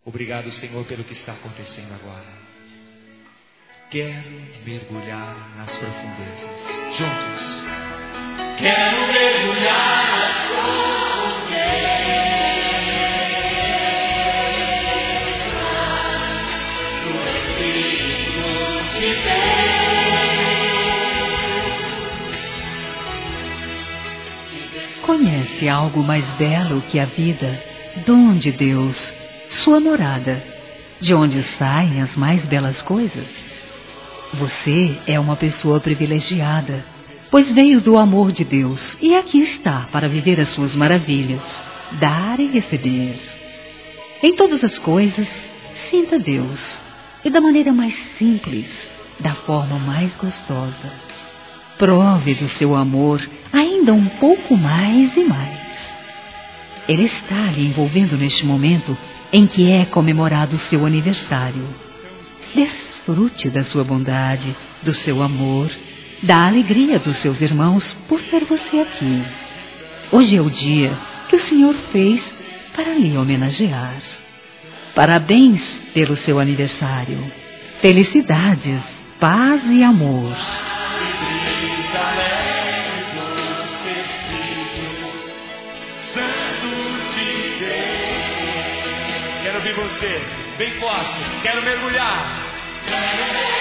Obrigado, Senhor, pelo que está acontecendo agora. Quero mergulhar nas profundezas. Juntos. Quero mergulhar nas profundezas do Espírito de Deus. Conhece algo mais belo que a vida? Dom de Deus, sua morada, de onde saem as mais belas coisas? Você é uma pessoa privilegiada, pois veio do amor de Deus e aqui está para viver as suas maravilhas, dar e receber. Em todas as coisas, sinta Deus, e da maneira mais simples, da forma mais gostosa. Prove do seu amor ainda um pouco mais e mais. Ele está lhe envolvendo neste momento em que é comemorado o seu aniversário. Desfrute da sua bondade, do seu amor, da alegria dos seus irmãos por ter você aqui. Hoje é o dia que o Senhor fez para lhe homenagear. Parabéns pelo seu aniversário. Felicidades, paz e amor. Quero ouvir você, bem forte. Quero mergulhar.